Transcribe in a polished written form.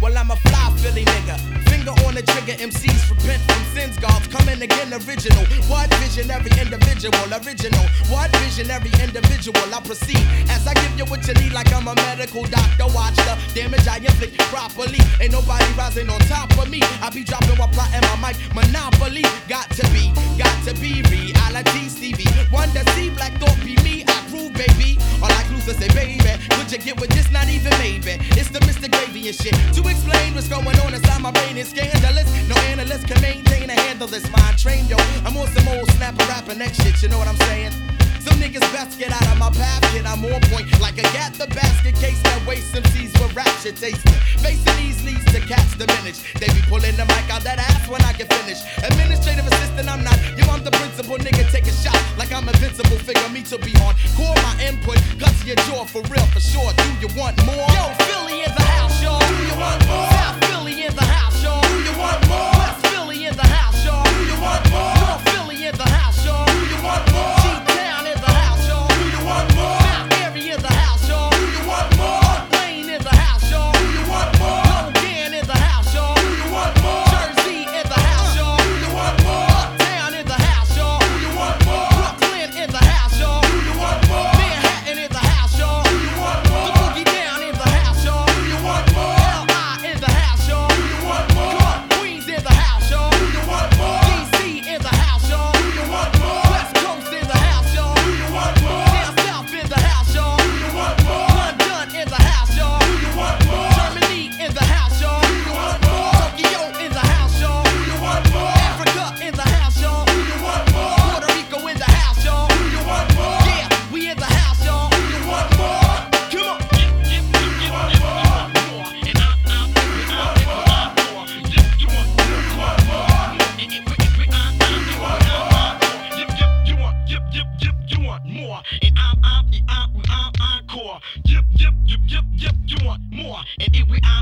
Well, I'm a fly Philly nigga. Finger on the trigger, MCs repent from sins, gods coming again original. What visionary individual, original. What visionary individual, I proceed as I give you what you need like I'm a medical doctor. Watch the damage I inflict properly. Ain't nobody rising on top of me. I be dropping while plotting my mic monopoly. Got to be reality Stevie. One that see black thought be me. I groove, baby. Or like Luther say, baby, could you get with this? Not even maybe. It's the Mr. Gravy and shit. To explain what's going on inside my brain is scandalous. No analyst can maintain a handle this mind train, yo. I'm on some old snapper rapper next shit, you know what I'm saying? Some niggas best get out of my path, kid. I'm on point like a gat the basket case that waste MCs with rap shit tasting. Facing these leads to catch the minutes. They be pulling the mic out that ass when I get finished. Administrative assistant, I'm not. Yo, I'm the principal nigga. Take a shot like I'm invincible. Figure me to be on. Core my input, cut to your jaw for real, for sure. Do you want more? Yo, Philly in the house, y'all. Do you want more? South Philly in the house, y'all. Do you want more? West Philly in the house, y'all. Do you want more? North Philly in the house, y'all. Do you want more? G-Town in the house, y'all. Do you want more? Mount Airy in the house, y'all. Do you want more? Oak Lane in the house, y'all. Do you want more? Logan in the house, y'all. Do you want more? Jersey in the house, y'all. Do you want more? Uptown in the house, y'all. Do you want more? Brooklyn in the house, y'all. Do you want more? Manhattan in the house, y'all. Do you want more? The Boogie Down in the house, y'all. Do you want more? L.I. in the house, y'all. Do you want more? Come on, Queens in the house, y'all. Do you want more? D.C. in the house, y'all. Do you want more? West Coast in the house, y'all. Do you want more? Down South in the house, y'all. Do you want more? London in the house, y'all. Do you want more? Germany in the house, y'all. Do you want more? Tokyo in the house, y'all. Do you want more? Africa in the house, y'all. Do you want more? Puerto Rico in the house, y'all. Do you want more? Yeah, we in the house, y'all. Do you want more? Come on. More, and I'm encore. Yep, you want more, and if we